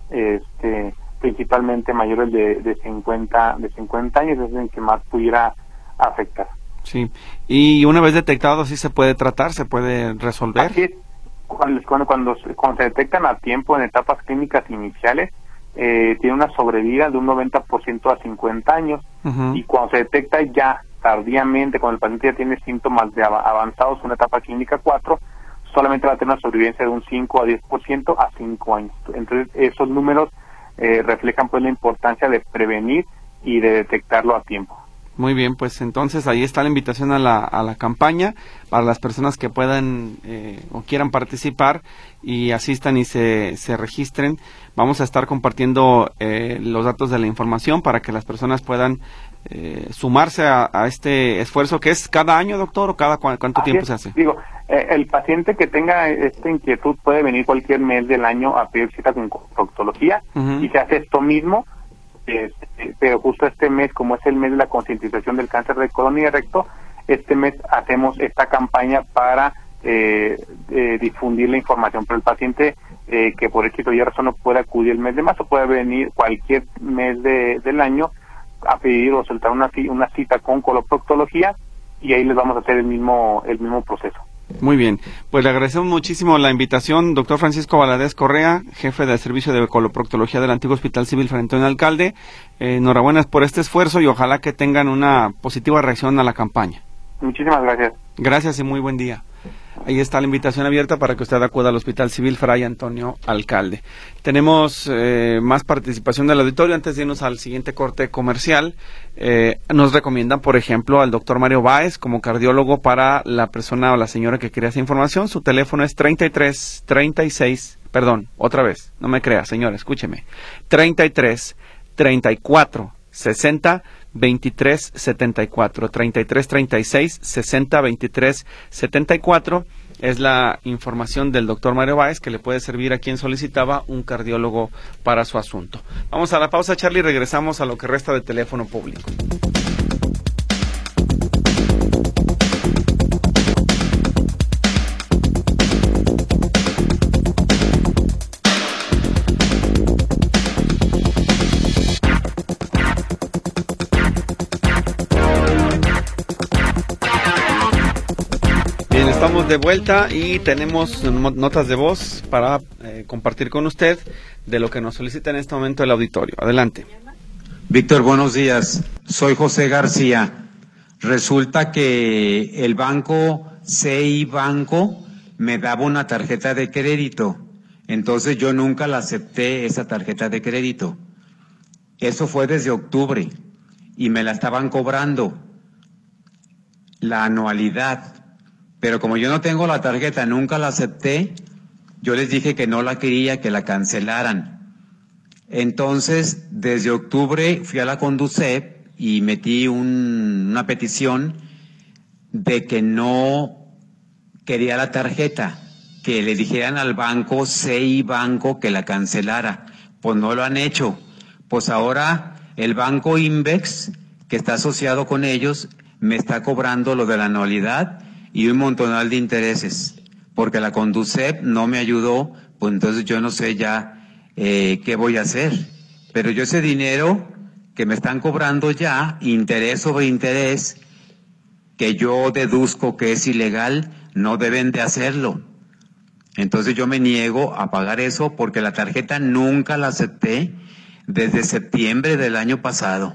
este principalmente mayores de, de cincuenta de cincuenta años, es el que más pudiera afectar. Sí, y una vez detectado, ¿sí se puede tratar, se puede resolver? Así es. Cuando, cuando, cuando, cuando se detectan a tiempo en etapas clínicas iniciales, eh, tiene una sobrevida de un noventa por ciento a cincuenta años, uh-huh. y cuando se detecta ya tardíamente, cuando el paciente ya tiene síntomas de av- avanzados, una etapa clínica cuatro, solamente va a tener una sobrevivencia de un cinco a diez por ciento a cinco años. Entonces, esos números eh, reflejan pues la importancia de prevenir y de detectarlo a tiempo. Muy bien, pues entonces ahí está la invitación a la, a la campaña para las personas que puedan eh, o quieran participar y asistan y se, se registren. Vamos a estar compartiendo eh, los datos de la información para que las personas puedan eh, sumarse a, a este esfuerzo que es cada año, doctor, o cada cu- cuánto Así tiempo es. se hace. Digo, eh, el paciente que tenga esta inquietud puede venir cualquier mes del año a pedir cita con proctología uh-huh. y se hace esto mismo. Este, pero justo este mes, como es el mes de la concientización del cáncer de colon y de recto, este mes hacemos esta campaña para eh, eh, difundir la información. Pero el paciente eh, que por X o Y razón no puede acudir el mes de marzo, puede venir cualquier mes de, del año a pedir o soltar una, una cita con coloproctología y ahí les vamos a hacer el mismo el mismo proceso. Muy bien, pues le agradecemos muchísimo la invitación, doctor Francisco Valadez Correa, jefe del servicio de coloproctología del antiguo Hospital Civil Fray Antonio Alcalde. Eh, enhorabuena por este esfuerzo y ojalá que tengan una positiva reacción a la campaña. Muchísimas gracias. Gracias y muy buen día. Ahí está la invitación abierta para que usted acuda al Hospital Civil Fray Antonio Alcalde. Tenemos eh, más participación del auditorio. Antes de irnos al siguiente corte comercial, eh, nos recomiendan, por ejemplo, al doctor Mario Báez como cardiólogo para la persona o la señora que quiere esa información. Su teléfono es treinta y tres, treinta y seis, perdón, otra vez, no me crea, señora, escúcheme, treinta y tres, treinta y cuatro, sesenta, veintitrés, setenta y cuatro, treinta y tres, treinta y seis, sesenta, veintitrés, setenta y cuatro es la información del doctor Mario Báez que le puede servir a quien solicitaba un cardiólogo para su asunto. Vamos a la pausa, Charlie, y regresamos a lo que resta de teléfono público. Estamos de vuelta y tenemos notas de voz para eh, compartir con usted de lo que nos solicita en este momento el auditorio. Adelante. Víctor, buenos días. Soy José García. Resulta que el banco C I Banco me daba una tarjeta de crédito. Entonces yo nunca la acepté, esa tarjeta de crédito. Eso fue desde octubre y me la estaban cobrando la anualidad. Pero como yo no tengo la tarjeta, nunca la acepté, yo les dije que no la quería, que la cancelaran. Entonces, desde octubre fui a la Conducef y metí un, una petición de que no quería la tarjeta, que le dijeran al banco C I Banco que la cancelara. Pues no lo han hecho. Pues ahora el banco Invex, que está asociado con ellos, me está cobrando lo de la anualidad y un montonal de intereses, porque la Conducef no me ayudó, pues entonces yo no sé ya eh, qué voy a hacer. Pero yo ese dinero que me están cobrando ya, interés sobre interés, que yo deduzco que es ilegal, no deben de hacerlo. Entonces yo me niego a pagar eso porque la tarjeta nunca la acepté desde septiembre del año pasado.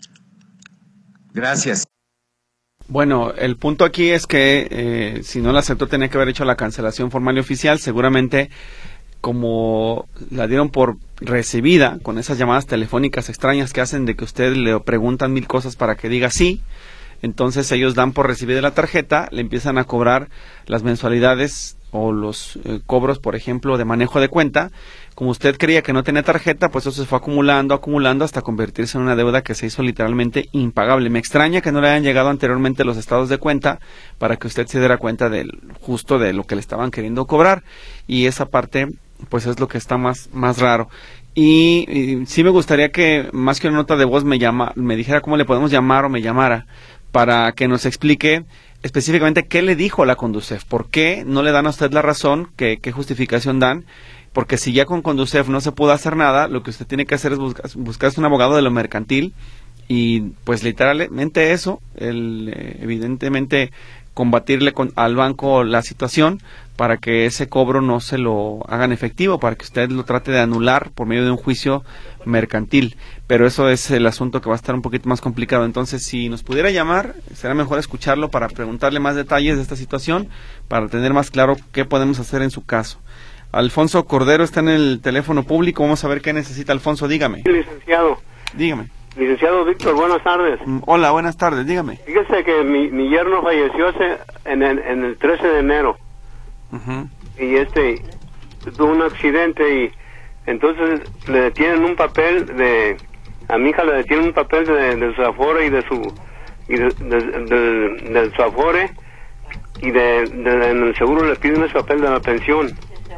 Gracias. Bueno, el punto aquí es que eh, si no la aceptó tenía que haber hecho la cancelación formal y oficial. Seguramente como la dieron por recibida con esas llamadas telefónicas extrañas que hacen de que usted le preguntan mil cosas para que diga sí, entonces ellos dan por recibida la tarjeta, le empiezan a cobrar las mensualidades o los eh, cobros, por ejemplo, de manejo de cuenta. Como usted creía que no tenía tarjeta, pues eso se fue acumulando, acumulando hasta convertirse en una deuda que se hizo literalmente impagable. Me extraña que no le hayan llegado anteriormente los estados de cuenta para que usted se diera cuenta del justo de lo que le estaban queriendo cobrar, y esa parte pues es lo que está más, más raro. Y, y sí me gustaría que más que una nota de voz me llama, me dijera cómo le podemos llamar o me llamara para que nos explique específicamente qué le dijo la Conducef, por qué no le dan a usted la razón, qué, qué justificación dan, porque si ya con Conducef no se pudo hacer nada, lo que usted tiene que hacer es buscar, buscarse un abogado de lo mercantil y pues literalmente eso, el, eh, evidentemente combatirle con, al banco la situación para que ese cobro no se lo hagan efectivo, para que usted lo trate de anular por medio de un juicio mercantil. Pero eso es el asunto que va a estar un poquito más complicado. Entonces, si nos pudiera llamar, será mejor escucharlo para preguntarle más detalles de esta situación, para tener más claro qué podemos hacer en su caso. Alfonso Cordero está en el teléfono público. Vamos a ver qué necesita. Alfonso, dígame. Licenciado. Dígame. Licenciado Víctor, buenas tardes. Mm, hola, buenas tardes, dígame. Fíjese que mi, mi yerno falleció hace, en, el, en el trece de enero. Uh-huh. Y este, tuvo un accidente y entonces le detienen un papel de, a mi hija le detienen un papel de, de su afore y de su, y de, de, de, de su afore y de, de, en el seguro le piden ese papel de la pensión.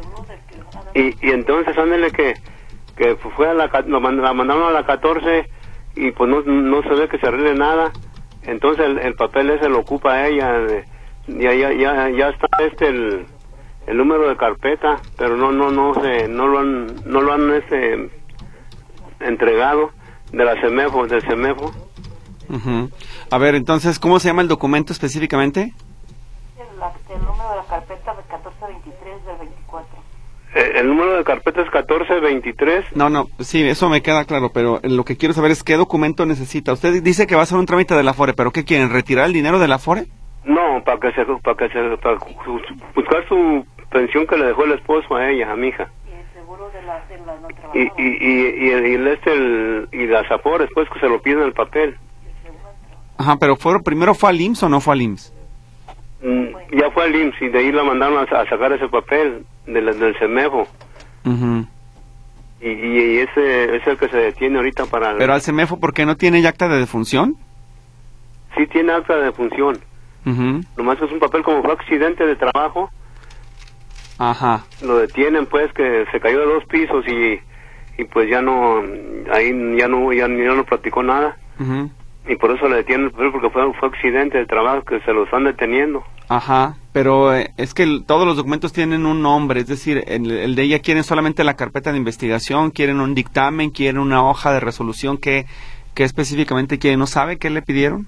Y, y entonces ándele que, que fue a la, lo mand, la mandaron a la catorce y pues no, no se ve que se arregle nada. Entonces el, el papel ese lo ocupa ella, de, ya, ya, ya, ya está este el, el número de carpeta, pero no no no se no lo han no lo han este entregado de la CEMEFO, del CEMEFO. Uh-huh. A ver, entonces, ¿cómo se llama el documento específicamente? El, el número de la carpeta de catorce veintitrés del veinticuatro. Eh, el número de carpeta es catorce veintitrés. No, no, sí, eso me queda claro, pero lo que quiero saber es qué documento necesita. Usted dice que va a hacer un trámite de la Afore, ¿pero qué quieren? ¿Retirar el dinero de la Afore? No, para que se para que se para buscar su pensión que le dejó el esposo a ella, a mi hija. Y el seguro de la de la no y, y, y, y, el, y el este el, y las Afores, pues que se lo piden el papel. Ajá, pero fue, primero fue al I M S S o no fue al I M S S? Mm, ya fue al I M S S y de ahí la mandaron a, a sacar ese papel de la, del CEMEFO. Uh-huh. y, y, y ese es el que se detiene ahorita para... El... Pero al CEMEFO, ¿por qué no tiene ya acta de defunción? Sí tiene acta de defunción. Uh-huh. Nomás es un papel como fue accidente de trabajo. Ajá. Lo detienen pues que se cayó de dos pisos y, y pues ya no, ahí ya no, ya, ya no platicó nada. Uh-huh. Y por eso le detienen el papel porque fue, fue accidente de trabajo que se lo están deteniendo. Ajá, pero eh, es que el, todos los documentos tienen un nombre, es decir, el, el de ella quieren solamente la carpeta de investigación, quieren un dictamen, quieren una hoja de resolución, que, que específicamente quieren, ¿no sabe qué le pidieron?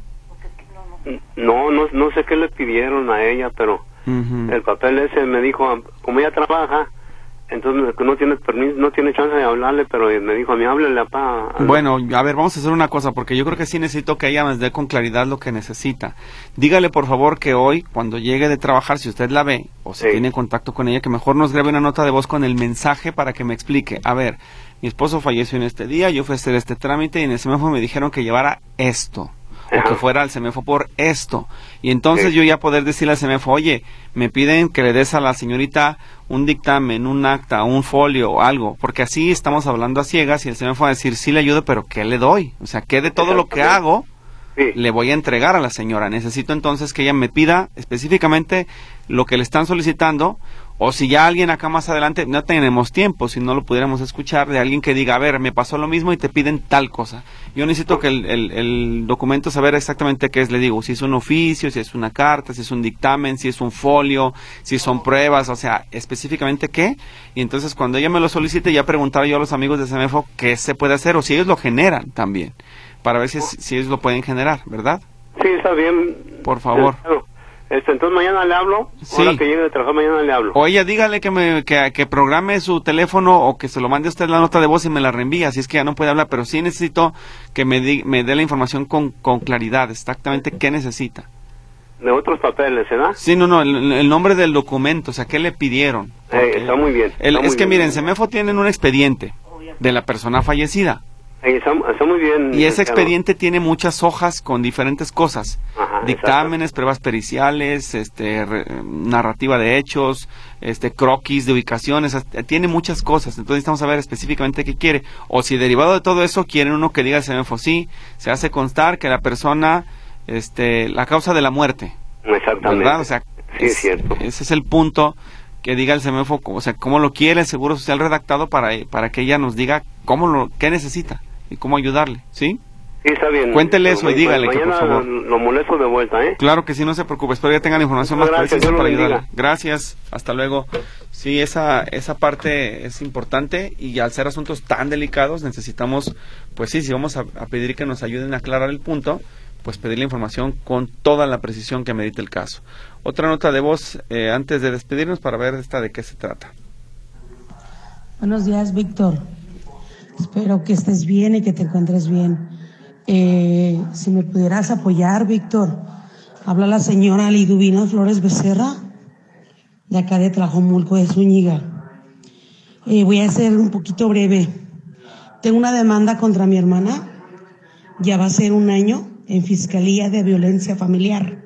No, no, no sé qué le pidieron a ella, pero uh-huh. el papel ese me dijo, como ella trabaja, entonces no tiene permiso, no tiene chance de hablarle, pero me dijo a mí, háblele a pa. Bueno, a ver, vamos a hacer una cosa, porque yo creo que sí necesito que ella me dé con claridad lo que necesita. Dígale, por favor, que hoy, cuando llegue de trabajar, si usted la ve, o si sí. tiene contacto con ella, que mejor nos grabe una nota de voz con el mensaje para que me explique. A ver, mi esposo falleció en este día, yo fui a hacer este trámite y en el CEMEFO me dijeron que llevara esto. O que fuera al CEMEFO por esto. Y entonces sí. yo ya poder decirle al CEMEFO, oye, me piden que le des a la señorita un dictamen, un acta, un folio o algo, porque así estamos hablando a ciegas y el CEMEFO va a decir, sí le ayudo, pero ¿qué le doy? O sea, ¿qué de todo lo que hago sí. le voy a entregar a la señora? Necesito entonces que ella me pida específicamente lo que le están solicitando, o si ya alguien acá más adelante, no tenemos tiempo, si no lo pudiéramos escuchar, de alguien que diga, a ver, me pasó lo mismo y te piden tal cosa. Yo necesito que el, el, el documento saber exactamente qué es, le digo, si es un oficio, si es una carta, si es un dictamen, si es un folio, si son pruebas, o sea, específicamente qué. Y entonces cuando ella me lo solicite, ya preguntaba yo a los amigos de CEMEFO qué se puede hacer, o si ellos lo generan también, para ver si, si ellos lo pueden generar, ¿verdad? Sí, está bien. Por favor. Claro. Este, entonces mañana le hablo, sí. ahora que llegue de trabajar mañana le hablo. O ella dígale que me que, que programe su teléfono o que se lo mande usted la nota de voz y me la reenvía, si es que ya no puede hablar, pero sí necesito que me, di, me dé la información con, con claridad, exactamente qué necesita. De otros papeles, ¿verdad? Sí, no, no, el, el nombre del documento, o sea, ¿qué le pidieron? Eh, está muy bien. El, está es muy que bien. miren, CEMEFO tienen un expediente de la persona fallecida. Está, está muy bien. Y ese expediente tiene muchas hojas con diferentes cosas. Ajá, dictámenes, exacto. pruebas periciales, este, re, narrativa de hechos, este, croquis de ubicaciones, tiene muchas cosas. Entonces necesitamos saber específicamente qué quiere. O si derivado de todo eso quieren uno que diga al CEMEFO, sí, se hace constar que la persona, este, la causa de la muerte. Exactamente. ¿Verdad? O sea, sí, es, es cierto. Ese es el punto que diga el CEMEFO, o sea, cómo lo quiere el Seguro Social redactado para, para que ella nos diga cómo lo, qué necesita y cómo ayudarle, ¿sí? Sí, está bien. Cuéntele eso ma- y dígale mañana que por favor. Lo, lo molesto de vuelta, ¿eh? Claro que sí, no se preocupe, espero ya tenga la información Muchas más gracias, precisa Dios para lo bendiga. ayudarle. Gracias, hasta luego. Sí, esa esa parte es importante y al ser asuntos tan delicados necesitamos, pues sí, si vamos a, a pedir que nos ayuden a aclarar el punto, pues pedir la información con toda la precisión que medite el caso. Otra nota de voz eh, antes de despedirnos para ver esta de qué se trata. Buenos días, Víctor. Espero que estés bien y que te encuentres bien. Eh, si me pudieras apoyar, Víctor. Habla la señora Liduvina Flores Becerra, de acá de Tlajomulco de Zúñiga. Eh, voy a ser un poquito breve. Tengo una demanda contra mi hermana. Ya va a ser un año en Fiscalía de Violencia Familiar.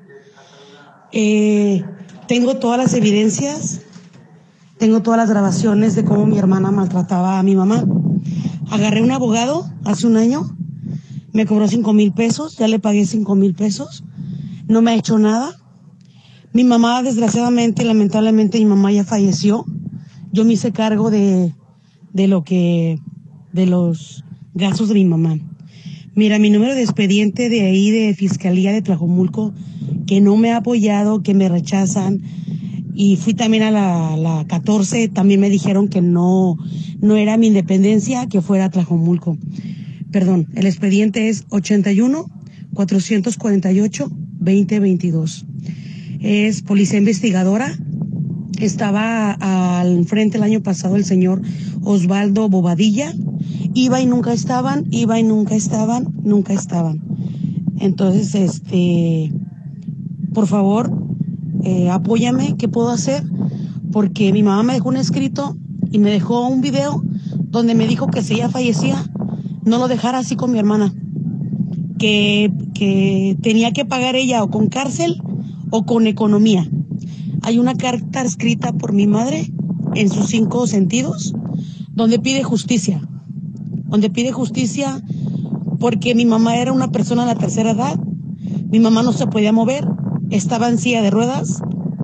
Eh, tengo todas las evidencias, tengo todas las grabaciones de cómo mi hermana maltrataba a mi mamá. Agarré un abogado hace un año, me cobró cinco mil pesos, ya le pagué cinco mil pesos, no me ha hecho nada. Mi mamá, desgraciadamente, lamentablemente, mi mamá ya falleció. Yo me hice cargo de, de lo que, de los gastos de mi mamá. Mira, mi número de expediente de ahí de Fiscalía de Tlajomulco, que no me ha apoyado, que me rechazan, y fui también a la, la catorce, también me dijeron que no, no era mi Independencia, que fuera a Tlajomulco. Perdón, el expediente es ochenta y uno, cuatrocientos cuarenta y ocho, veinte veintidós. Es policía investigadora. Estaba al frente el año pasado el señor Osvaldo Bobadilla. Iba y nunca estaban, iba y nunca estaban, nunca estaban. Entonces, este, por favor, eh, apóyame, ¿qué puedo hacer? Porque mi mamá me dejó un escrito y me dejó un video donde me dijo que si ella fallecía, no lo dejara así con mi hermana. Que, que tenía que pagar ella o con cárcel o con economía. Hay una carta escrita por mi madre en sus cinco sentidos donde pide justicia. Donde pide justicia porque mi mamá era una persona de la tercera edad. Mi mamá no se podía mover, estaba en silla de ruedas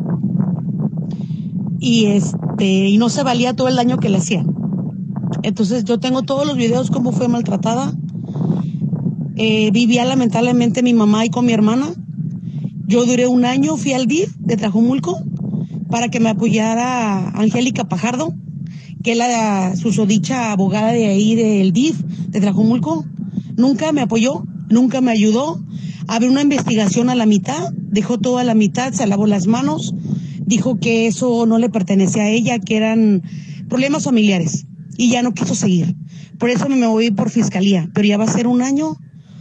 y este y no se valía todo el daño que le hacía. Entonces yo tengo todos los videos cómo fue maltratada. Eh, vivía lamentablemente mi mamá ahí con mi hermana. Yo duré un año, fui al D I F de Tlajomulco para que me apoyara Angélica Pajardo, que es la susodicha abogada de ahí del D I F de Tlajomulco. Nunca me apoyó, nunca me ayudó. Abrió una investigación a la mitad, dejó toda la mitad, se lavó las manos, dijo que eso no le pertenecía a ella, que eran problemas familiares y ya no quiso seguir. Por eso me moví por fiscalía, pero ya va a ser un año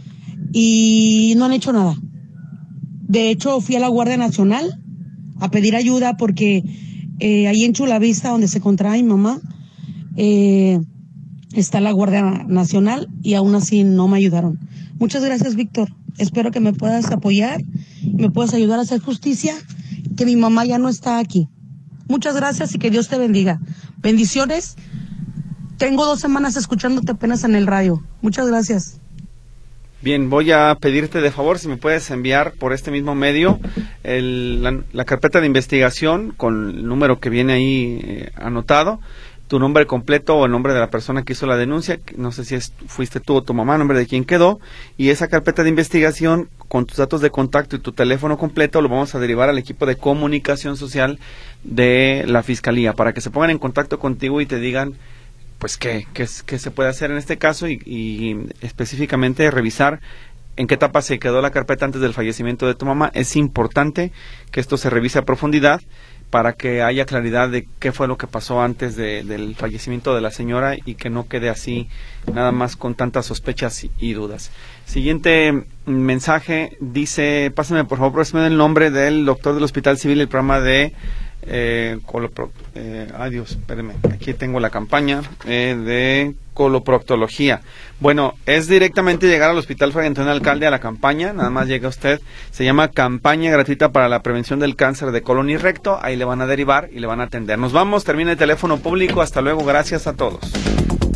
y no han hecho nada. De hecho, fui a la Guardia Nacional a pedir ayuda porque eh, ahí en Chulavista, donde se encontraba mi mamá, eh, está la Guardia Nacional y aún así no me ayudaron. Muchas gracias, Víctor. Espero que me puedas apoyar y me puedas ayudar a hacer justicia, que mi mamá ya no está aquí. Muchas gracias y que Dios te bendiga. Bendiciones. Tengo dos semanas escuchándote apenas en el radio. Muchas gracias. Bien, voy a pedirte de favor si me puedes enviar por este mismo medio el, la, la carpeta de investigación con el número que viene ahí eh, anotado, tu nombre completo o el nombre de la persona que hizo la denuncia, no sé si es, fuiste tú o tu mamá, nombre de quién quedó, y esa carpeta de investigación con tus datos de contacto y tu teléfono completo lo vamos a derivar al equipo de comunicación social de la Fiscalía para que se pongan en contacto contigo y te digan pues qué, qué, qué se puede hacer en este caso y, y específicamente revisar en qué etapa se quedó la carpeta antes del fallecimiento de tu mamá. Es importante que esto se revise a profundidad para que haya claridad de qué fue lo que pasó antes de, del fallecimiento de la señora y que no quede así nada más con tantas sospechas y, y dudas. Siguiente mensaje dice, pásame por favor, préstame el nombre del doctor del Hospital Civil, el programa de Eh, colopro, eh, ay Dios, espérame, aquí tengo la campaña eh, de coloproctología. Bueno, es directamente llegar al Hospital Fray Antonio Alcalde a la campaña, nada más llega usted, se llama Campaña Gratuita para la Prevención del Cáncer de Colon y Recto, ahí le van a derivar y le van a atender. Nos vamos, termina el teléfono público, hasta luego, gracias a todos.